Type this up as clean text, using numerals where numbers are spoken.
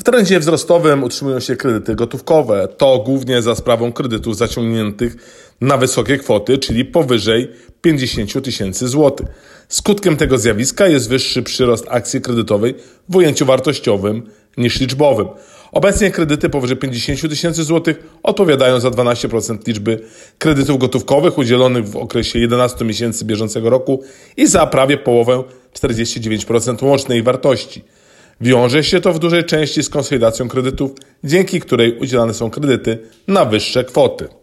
W trendzie wzrostowym utrzymują się kredyty gotówkowe. To głównie za sprawą kredytów zaciągniętych na wysokie kwoty, czyli powyżej 50 tysięcy złotych. Skutkiem tego zjawiska jest wyższy przyrost akcji kredytowej w ujęciu wartościowym niż liczbowym. Obecnie kredyty powyżej 50 tysięcy złotych odpowiadają za 12% liczby kredytów gotówkowych udzielonych w okresie 11 miesięcy bieżącego roku i za prawie połowę 49% łącznej wartości. Wiąże się to w dużej części z konsolidacją kredytów, dzięki której udzielane są kredyty na wyższe kwoty.